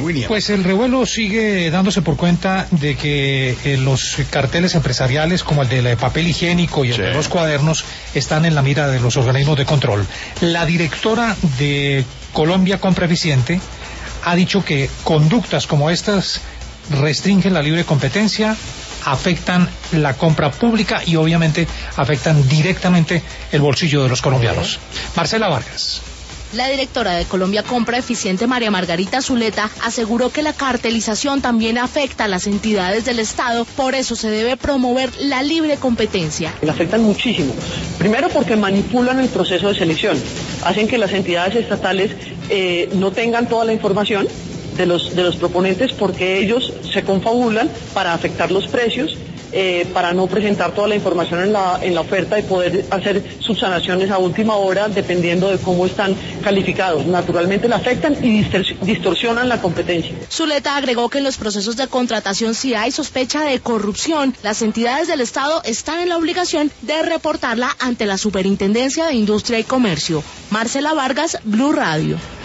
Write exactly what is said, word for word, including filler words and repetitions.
William. Pues el revuelo sigue dándose por cuenta de que eh, los carteles empresariales como el del papel higiénico y el sí. de los cuadernos están en la mira de los organismos de control. La directora de Colombia Compra Eficiente ha dicho que conductas como estas restringen la libre competencia, afectan la compra pública y obviamente afectan directamente el bolsillo de los colombianos. Marcela Vargas. La directora de Colombia Compra Eficiente, María Margarita Zuleta, aseguró que la cartelización también afecta a las entidades del Estado, por eso se debe promover la libre competencia. Le afectan muchísimo. Primero porque manipulan el proceso de selección, hacen que las entidades estatales eh, no tengan toda la información de los, de los proponentes porque ellos se confabulan para afectar los precios, eh, para no presentar toda la información en la, en la oferta y poder hacer subsanaciones a última hora dependiendo de cómo están calificados. Naturalmente la afectan y distorsionan la competencia. Zuleta agregó que en los procesos de contratación, si hay sospecha de corrupción, las entidades del Estado están en la obligación de reportarla ante la Superintendencia de Industria y Comercio. Marcela Vargas, Blue Radio.